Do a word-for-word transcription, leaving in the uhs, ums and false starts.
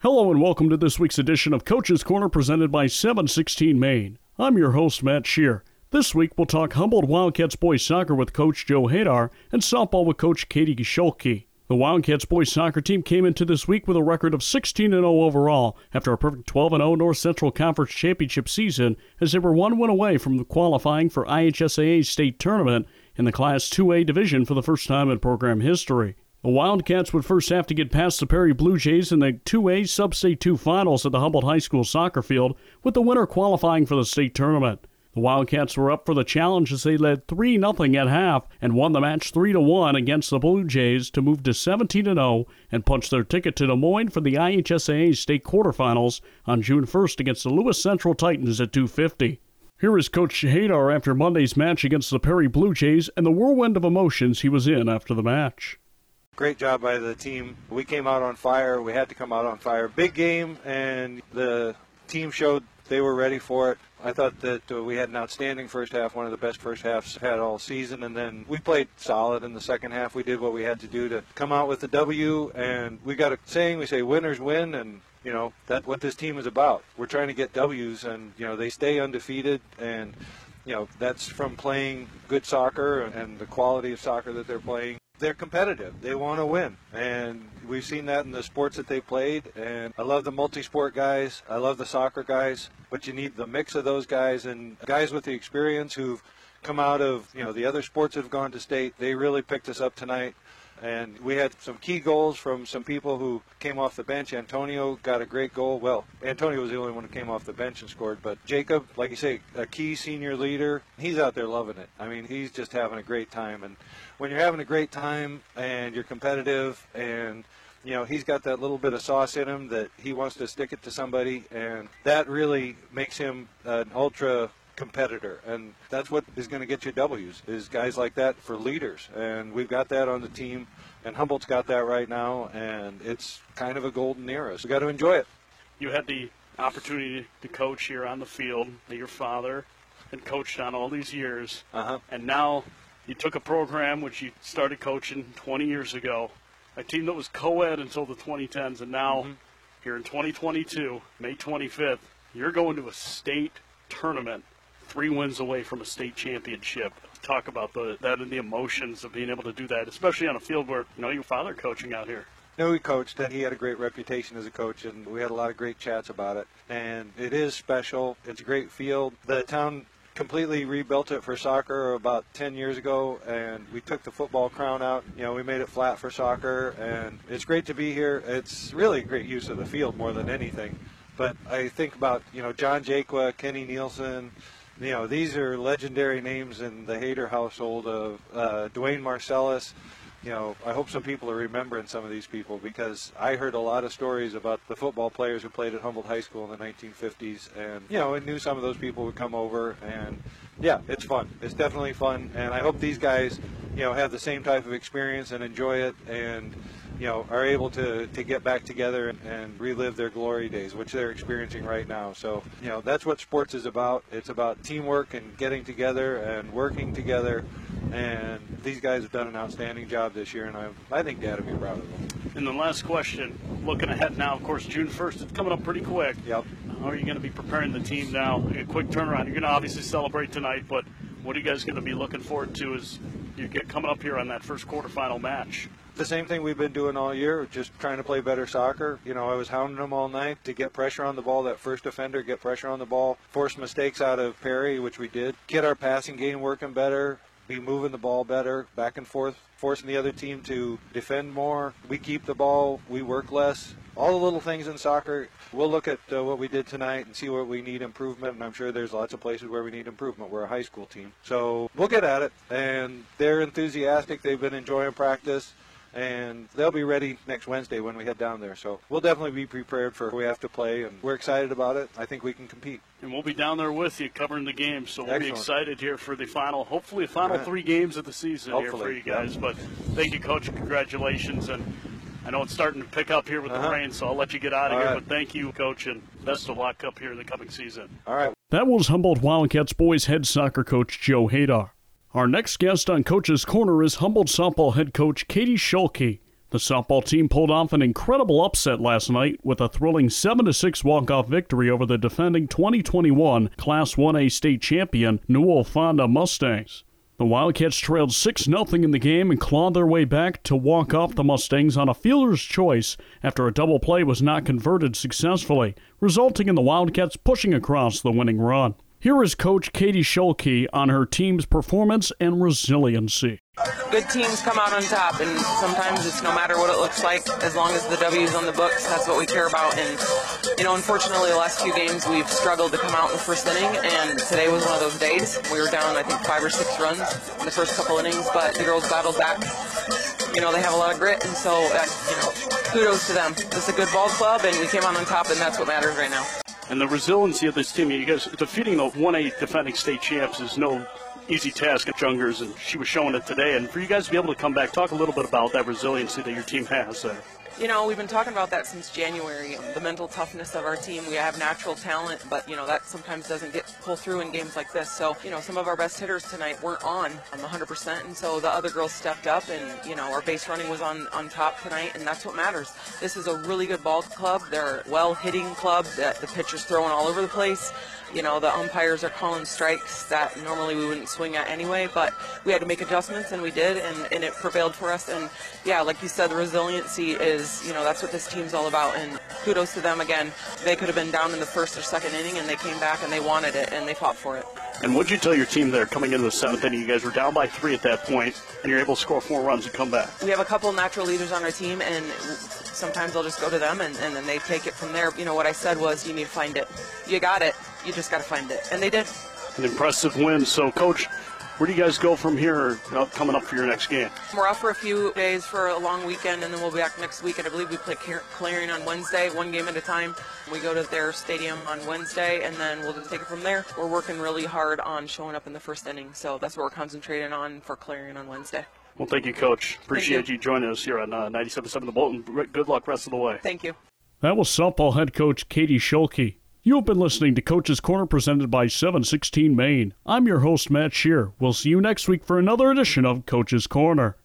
Hello and welcome to this week's edition of Coach's Corner presented by seven sixteen Maine. I'm your host, Matt Shear. This week we'll talk Humboldt Wildcats boys soccer with Coach Joe Hadar and softball with Coach Katie Gescholke. The Wildcats boys soccer team came into this week with a record of sixteen and oh overall after a perfect twelve and oh North Central Conference Championship season as they were one win away from qualifying for I H S A A's state tournament in the Class two A division for the first time in program history. The Wildcats would first have to get past the Perry Blue Jays in the two A Sub-State two finals at the Humboldt High School soccer field, with the winner qualifying for the state tournament. The Wildcats were up for the challenge as they led three nothing at half and won the match three to one against the Blue Jays to move to seventeen and oh and punch their ticket to Des Moines for the I H S A A state quarterfinals on June first against the Lewis Central Titans at two fifty. Here is Coach Hadar after Monday's match against the Perry Blue Jays and the whirlwind of emotions he was in after the match. Great job by the team. We came out on fire. We had to come out on fire. Big game, and the team showed they were ready for it. I thought that uh, we had an outstanding first half, one of the best first halves had all season, and then we played solid in the second half. We did what we had to do to come out with the W, and we got a saying, we say winners win, and you know, that's what this team is about. We're trying to get W's, and you know, they stay undefeated, and you know, that's from playing good soccer and the quality of soccer that they're playing. They're competitive. They want to win. And we've seen that in the sports that they played. And I love the multi-sport guys. I love the soccer guys. But you need the mix of those guys and guys with the experience who've come out of, you know, the other sports that have gone to state. They really picked us up tonight. And we had some key goals from some people who came off the bench. Antonio got a great goal. Well, Antonio was the only one who came off the bench and scored. But Jacob, like you say, a key senior leader, he's out there loving it. I mean, he's just having a great time. And when you're having a great time and you're competitive and, you know, he's got that little bit of sauce in him that he wants to stick it to somebody. And that really makes him an ultra competitor, and that's what is going to get you W's, is guys like that for leaders, and we've got that on the team, and Humboldt's got that right now, and it's kind of a golden era, so we've got to enjoy it. You had the opportunity to coach here on the field that your father had coached on all these years, uh-huh. and now you took a program which you started coaching twenty years ago, a team that was co-ed until the twenty tens, and now mm-hmm. here in twenty twenty-two, May twenty-fifth, you're going to a state tournament, three wins away from a state championship. Talk about the that and the emotions of being able to do that, especially on a field where, you know, your father coaching out here. No, he coached, and he had a great reputation as a coach, and we had a lot of great chats about it. And it is special. It's a great field. The town completely rebuilt it for soccer about ten years ago, and we took the football crown out. You know, we made it flat for soccer, and it's great to be here. It's really a great use of the field more than anything. But I think about, you know, John Jaquia, Kenny Nielsen. You know, these are legendary names in the Hadar household of uh, Dwayne Marcellus. You know, I hope some people are remembering some of these people, because I heard a lot of stories about the football players who played at Humboldt High School in the nineteen fifties. And, you know, I knew some of those people would come over. And, yeah, it's fun. It's definitely fun. And I hope these guys, you know, have the same type of experience and enjoy it and, you know, are able to, to get back together and, and relive their glory days, which they're experiencing right now. So, you know, that's what sports is about. It's about teamwork and getting together and working together. And these guys have done an outstanding job this year, and I, I think Dad would be proud of them. And the last question, looking ahead now, of course, June first, it's coming up pretty quick. Yep. How are you going to be preparing the team now? A quick turnaround. You're going to obviously celebrate tonight, but what are you guys going to be looking forward to as you get coming up here on that first quarterfinal match? The same thing we've been doing all year, just trying to play better soccer. You know, I was hounding them all night to get pressure on the ball, that first defender, get pressure on the ball, force mistakes out of Perry, which we did, get our passing game working better, be moving the ball better, back and forth, forcing the other team to defend more. We keep the ball, we work less. All the little things in soccer. We'll look at uh, what we did tonight and see where we need improvement, and I'm sure there's lots of places where we need improvement. We're a high school team. So we'll get at it, and they're enthusiastic. They've been enjoying practice, and they'll be ready next Wednesday when we head down there. So we'll definitely be prepared for what we have to play, and we're excited about it. I think we can compete. And we'll be down there with you covering the game, so we'll Excellent. be excited here for the final, hopefully the final Right. three games of the season Hopefully. here for you guys. Yeah. But thank you, Coach. Congratulations. And I know it's starting to pick up here with uh-huh. the rain, so I'll let you get out of All here. right. But thank you, Coach, and best of luck up here in the coming season. All right. That was Humboldt Wildcats boys head soccer coach Joe Hadar. Our next guest on Coach's Corner is Humboldt softball head coach Katie Gescholke. The softball team pulled off an incredible upset last night with a thrilling seven to six walk-off victory over the defending twenty twenty-one Class one A state champion Newell Fonda Mustangs. The Wildcats trailed six nothing in the game and clawed their way back to walk off the Mustangs on a fielder's choice after a double play was not converted successfully, resulting in the Wildcats pushing across the winning run. Here is Coach Katie Schulke on her team's performance and resiliency. Good teams come out on top, and sometimes it's no matter what it looks like, as long as the W's on the books, that's what we care about. And, you know, unfortunately, the last few games we've struggled to come out in the first inning, and today was one of those days. We were down, I think, five or six runs in the first couple innings, but the girls battled back. You know, they have a lot of grit, and so, uh, you know, kudos to them. It's a good ball club, and we came out on top, and that's what matters right now. And the resiliency of this team, you guys defeating the one A defending state champs is no easy task at Jungers, and she was showing it today. And for you guys to be able to come back, talk a little bit about that resiliency that your team has there. You know, we've been talking about that since January, the mental toughness of our team. We have natural talent, but, you know, that sometimes doesn't get pull through in games like this. So, you know, some of our best hitters tonight weren't on um, one hundred percent, and so the other girls stepped up, and, you know, our base running was on, on top tonight, and that's what matters. This is a really good ball club. They're a well-hitting club. That the pitcher's throwing all over the place. You know, the umpires are calling strikes that normally we wouldn't swing at anyway, but we had to make adjustments, and we did, and, and it prevailed for us. And, yeah, like you said, the resiliency is, you know, that's what this team's all about, and kudos to them again. They could have been down in the first or second inning, and they came back, and they wanted it, and they fought for it. And what'd you tell your team there coming into the seventh inning? You guys were down by three at that point, and you're able to score four runs and come back. We have a couple natural leaders on our team, and sometimes I'll just go to them, and, and then they take it from there. You know, what I said was, you need to find it. You got it. You just got to find it. And they did. An impressive win. So, Coach, where do you guys go from here uh, coming up for your next game? We're off for a few days for a long weekend, and then we'll be back next week. And I believe we play Clarion on Wednesday, one game at a time. We go to their stadium on Wednesday, and then we'll just take it from there. We're working really hard on showing up in the first inning, so that's what we're concentrating on for Clarion on Wednesday. Well, thank you, Coach. Appreciate you. you joining us here on uh, ninety-seven point seven The Bolton. Good luck rest of the way. Thank you. That was softball head coach Katie Schulke. You have been listening to Coach's Corner presented by seven sixteen Maine. I'm your host, Matt Shear. We'll see you next week for another edition of Coach's Corner.